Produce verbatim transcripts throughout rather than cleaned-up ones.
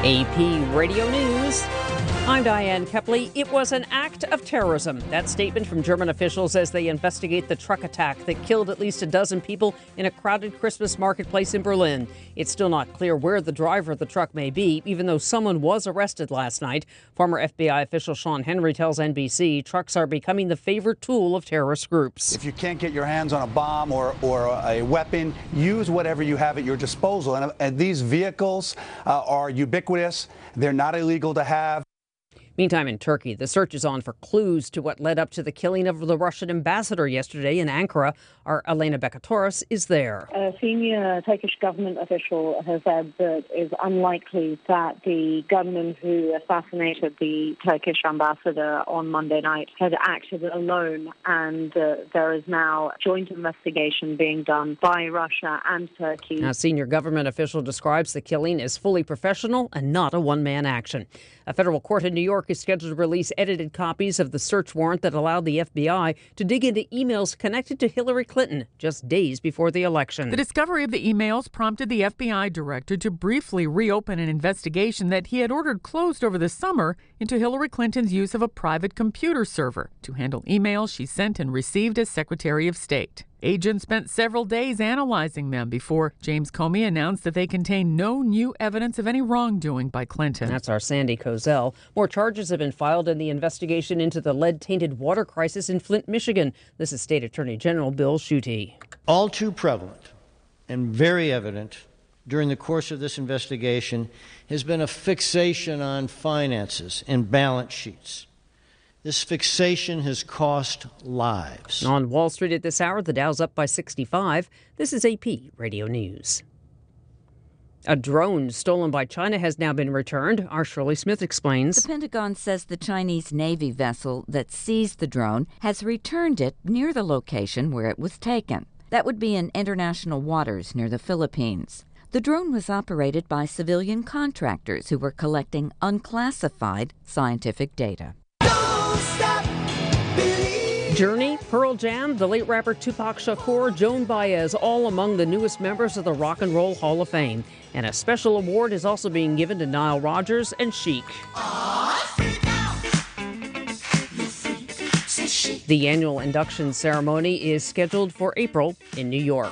A P Radio News. I'm Diane Kepley. It was an act of terrorism. That statement from German officials as they investigate the truck attack that killed at least a dozen people in a crowded Christmas marketplace in Berlin. It's still not clear where the driver of the truck may be, even though someone was arrested last night. Former F B I official Sean Henry tells N B C trucks are becoming the favorite tool of terrorist groups. If you can't get your hands on a bomb or, or a weapon, use whatever you have at your disposal. And, and these vehicles uh, are ubiquitous. They're not illegal to have. Meantime, in Turkey, the search is on for clues to what led up to the killing of the Russian ambassador yesterday in Ankara. Our Elena Bekatoris is there. A senior Turkish government official has said that it's unlikely that the gunman who assassinated the Turkish ambassador on Monday night had acted alone, and uh, there is now a joint investigation being done by Russia and Turkey. A senior government official describes the killing as fully professional and not a one-man action. A federal court in New York is scheduled to release edited copies of the search warrant that allowed the F B I to dig into emails connected to Hillary Clinton just days before the election. The discovery of the emails prompted the F B I director to briefly reopen an investigation that he had ordered closed over the summer into Hillary Clinton's use of a private computer server to handle emails she sent and received as Secretary of State. Agents spent several days analyzing them before James Comey announced that they contain no new evidence of any wrongdoing by Clinton. That's our Sandy Kozel. More charges have been filed in the investigation into the lead-tainted water crisis in Flint, Michigan. This is State Attorney General Bill Schuette. All too prevalent and very evident during the course of this investigation has been a fixation on finances and balance sheets. This fixation has cost lives. On Wall Street at this hour, the Dow's up by sixty-five. This is A P Radio News. A drone stolen by China has now been returned. Our Shirley Smith explains. The Pentagon says the Chinese Navy vessel that seized the drone has returned it near the location where it was taken. That would be in international waters near the Philippines. The drone was operated by civilian contractors who were collecting unclassified scientific data. Journey, Pearl Jam, the late rapper Tupac Shakur, Joan Baez, all among the newest members of the Rock and Roll Hall of Fame. And a special award is also being given to Nile Rodgers and Chic. The annual induction ceremony is scheduled for April in New York.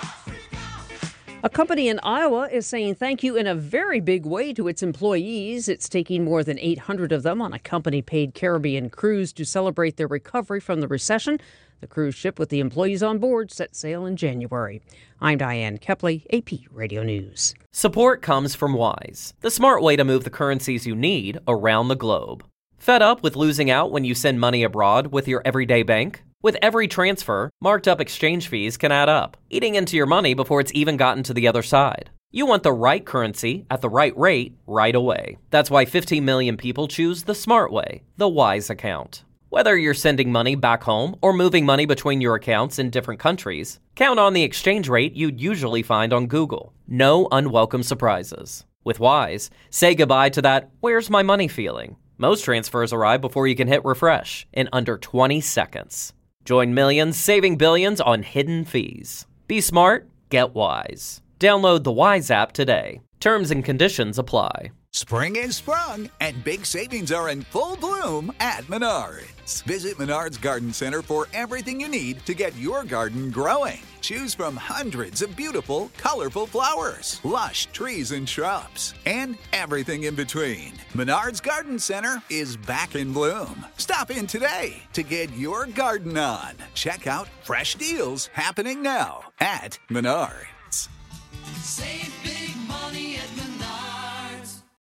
A company in Iowa is saying thank you in a very big way to its employees. It's taking more than eight hundred of them on a company-paid Caribbean cruise to celebrate their recovery from the recession. The cruise ship with the employees on board set sail in January. I'm Diane Kepley, A P Radio News. Support comes from Wise, the smart way to move the currencies you need around the globe. Fed up with losing out when you send money abroad with your everyday bank? With every transfer, marked up exchange fees can add up, eating into your money before it's even gotten to the other side. You want the right currency at the right rate right away. That's why fifteen million people choose the smart way, the Wise account. Whether you're sending money back home or moving money between your accounts in different countries, count on the exchange rate you'd usually find on Google. No unwelcome surprises. With Wise, say goodbye to that "where's my money" feeling. Most transfers arrive before you can hit refresh in under twenty seconds. Join millions saving billions on hidden fees. Be smart, get Wise. Download the Wise app today. Terms and conditions apply. Spring is sprung, and big savings are in full bloom at Menards. Visit Menards Garden Center for everything you need to get your garden growing. Choose from hundreds of beautiful, colorful flowers, lush trees and shrubs, and everything in between. Menards Garden Center is back in bloom. Stop in today to get your garden on. Check out fresh deals happening now at Menards. Save